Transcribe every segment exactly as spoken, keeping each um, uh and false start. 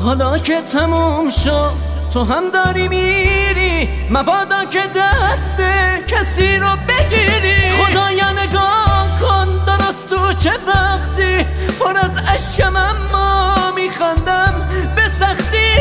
حالا که تموم شد تو هم داری میری، مبادا که دست کسی رو بگیری. خدایا نگاه کن درست تو چه وقتی، پر از اشکم اما میخندم به سختی.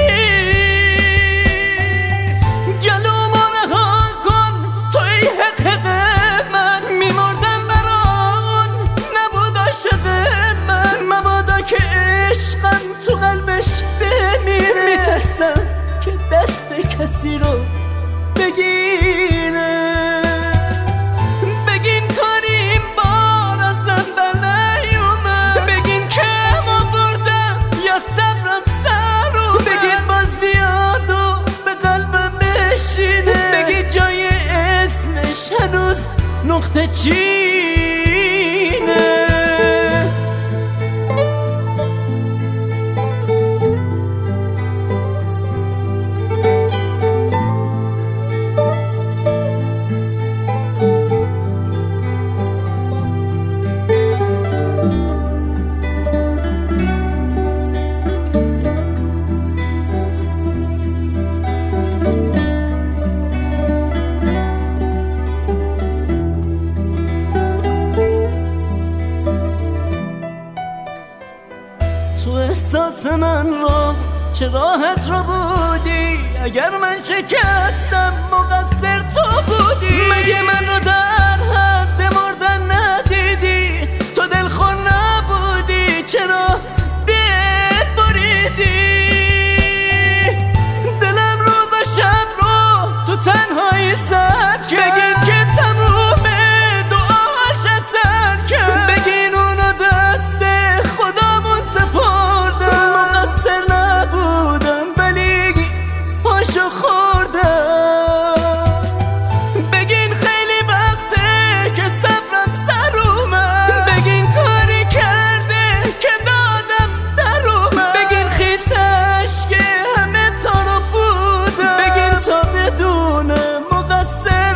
گلومو رها کن توی حق من، میمردم بران نبود عاشق من. مبادا که عشقم تو قلبش بمیره، میترسم که دست کسی رو بگیره. بگین کاری این بار ازم بر نیومد، بگین که ما بردم یا صبرم سر اومد. بگین باز بیاد و به قلبم بشینه، بگین جای اسمش هنوز نقطه چینه. تو احساس من رو چه راحت رو بودی، اگر من شکستم مقصر تو بودی. مگه من رو در حد مردن ندیدی، تو دلخور نبودی چرا دل بریدی. دلم روز و شب رو تو تنهایی سر کرد، بگین که تمومه دعاش اثر کرد. بگین اونو دست خدامون سپردم، مقصر نبودم ولی پاشو خوردم. بگین خیلی وقته که صبرم سر اومد، بگین کاری کرده که دادم در اومد. بگین خیسش که همه تا رو بودم، بگین تا بدونم مقصر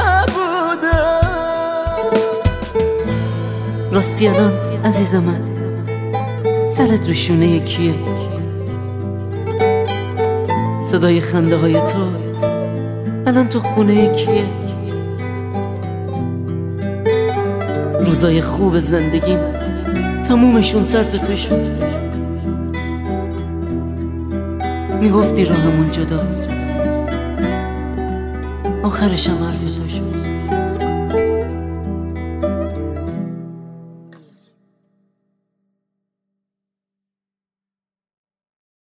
نبودم. راستی الان عزیز من سرت رو شونه کیه؟ صدای خنده های تو الان تو خونه کیه؟ روزای خوب زندگیم تمومشون صرف تو شد. میگفتی راهمون جداست، آخرشم حرف تو.